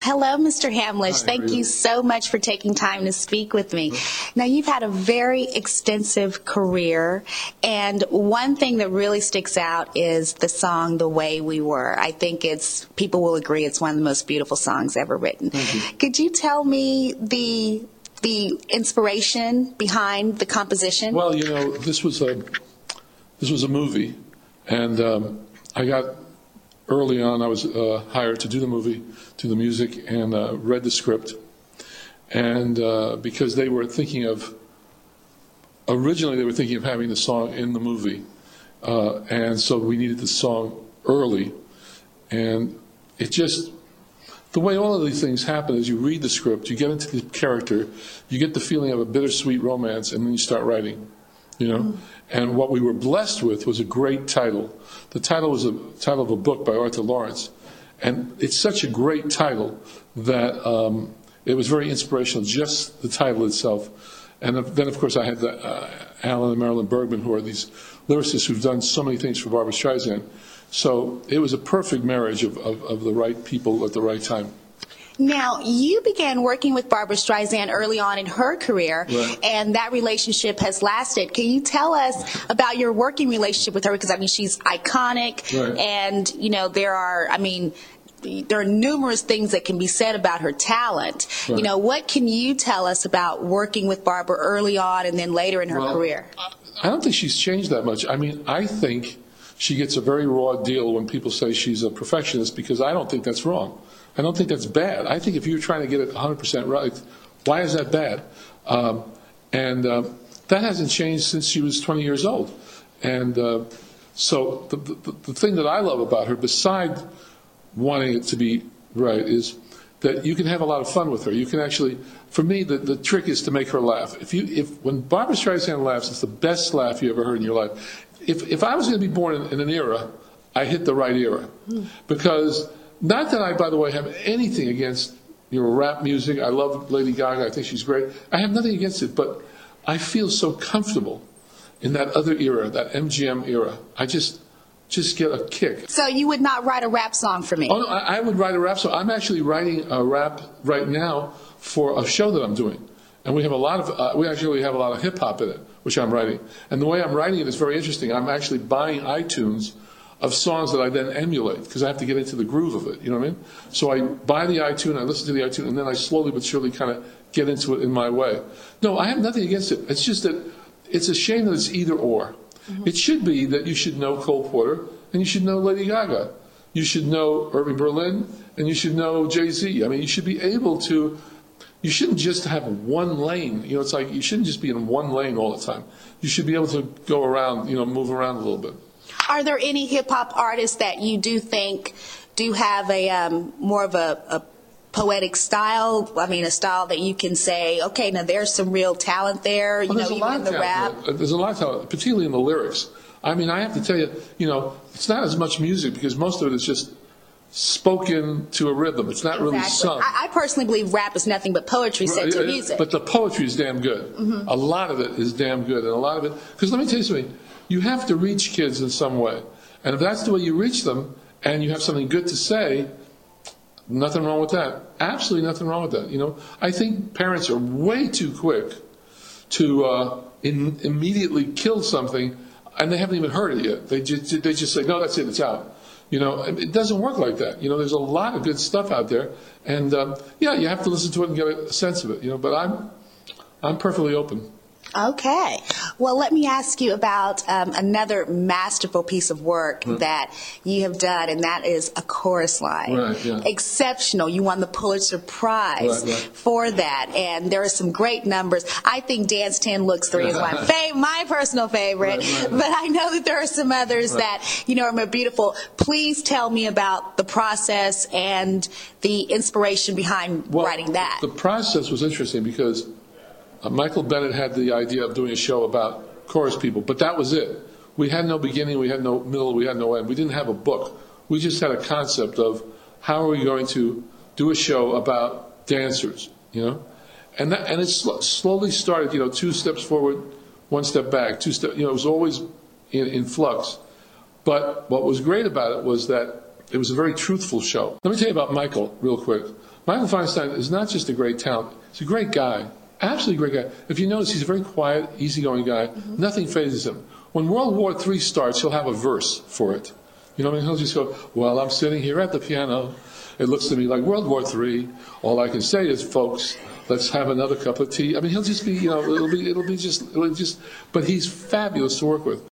Hello, Mr. Hamlisch. Hi, Thank you so much for taking time to speak with me. Now, you've had a very extensive career, and one thing that really sticks out is the song "The Way We Were." I think people will agree it's one of the most beautiful songs ever written. Could you tell me the inspiration behind the composition? Well, this was a movie, and I got early on. I was hired to do the movie, do the music, and read the script. And because originally they were thinking of having the song in the movie, and so we needed the song early. And the way all of these things happen is you read the script, you get into the character, you get the feeling of a bittersweet romance, and then you start writing. And what we were blessed with was a great title. The title was a title of a book by Arthur Lawrence, and it's such a great title that it was very inspirational, just the title itself. And then, of course, I had Alan and Marilyn Bergman, who are these lyricists who've done so many things for Barbra Streisand. So it was a perfect marriage of the right people at the right time. Now, you began working with Barbra Streisand early on in her career, right, and that relationship has lasted. Can you tell us about your working relationship with her? Because, she's iconic, right, and, there are numerous things that can be said about her talent. Right. What can you tell us about working with Barbra early on and then later in her career? I don't think she's changed that much. I think she gets a very raw deal when people say she's a perfectionist, because I don't think that's wrong. I don't think that's bad. I think if you're trying to get it 100% right, why is that bad? That hasn't changed since she was 20 years old. And so the thing that I love about her, besides wanting it to be right, is that you can have a lot of fun with her. You can actually, for me, the trick is to make her laugh. When Barbra Streisand laughs, it's the best laugh you ever heard in your life. If I was going to be born in an era, I hit the right era. Because, not that I, by the way, have anything against rap music. I love Lady Gaga. I think she's great. I have nothing against it, but I feel so comfortable in that other era, that MGM era. I just get a kick. So you would not write a rap song for me? Oh, no, I would write a rap song. I'm actually writing a rap right now for a show that I'm doing. And we actually have a lot of hip hop in it, which I'm writing. And the way I'm writing it is very interesting. I'm actually buying iTunes of songs that I then emulate, because I have to get into the groove of it, you know what I mean? So I buy the iTunes, I listen to the iTunes, and then I slowly but surely kind of get into it in my way. No, I have nothing against it. It's just that it's a shame that it's either or. It should be that you should know Cole Porter and you should know Lady Gaga. You should know Irving Berlin and you should know Jay-Z. You should be able to, you shouldn't just have one lane. It's like you shouldn't just be in one lane all the time. You should be able to go around, move around a little bit. Are there any hip-hop artists that you do think do have a more of a poetic style? A style that you can say, okay, now there's some real talent there, even in the rap? There's a lot of talent, particularly in the lyrics. I have to tell you, it's not as much music, because most of it is just spoken to a rhythm. It's not really sung. I personally believe rap is nothing but poetry set to music. But the poetry is damn good. A lot of it is damn good, and a lot of it, because let me tell you something, you have to reach kids in some way. And if that's the way you reach them, and you have something good to say, nothing wrong with that. Absolutely nothing wrong with that. I think parents are way too quick to immediately kill something, and they haven't even heard it yet. They just say, no, that's it, it's out. It doesn't work like that. There's a lot of good stuff out there, and you have to listen to it and get a sense of it. But I'm perfectly open. Okay. Well, let me ask you about another masterful piece of work that you have done, and that is A Chorus Line. Right, yeah. Exceptional. You won the Pulitzer Prize for that, and there are some great numbers. I think Dance 10 Looks 3 is my personal favorite, but I know that there are some others that, are more beautiful. Please tell me about the process and the inspiration behind writing that. The process was interesting because Michael Bennett had the idea of doing a show about chorus people, but that was it. We had no beginning, we had no middle, we had no end. We didn't have a book. We just had a concept of how are we going to do a show about dancers, And it slowly started, 2 steps forward, 1 step back, 2 steps, it was always in flux. But what was great about it was that it was a very truthful show. Let me tell you about Michael real quick. Michael Feinstein is not just a great talent, he's a great guy. Absolutely great guy. If you notice, he's a very quiet, easygoing guy. Nothing phases him. When World War III starts, he'll have a verse for it. You know what I mean? He'll just go, well, I'm sitting here at the piano. It looks to me like World War III. All I can say is, folks, let's have another cup of tea. I mean, he'll just be, you know, it'll be just, but he's fabulous to work with.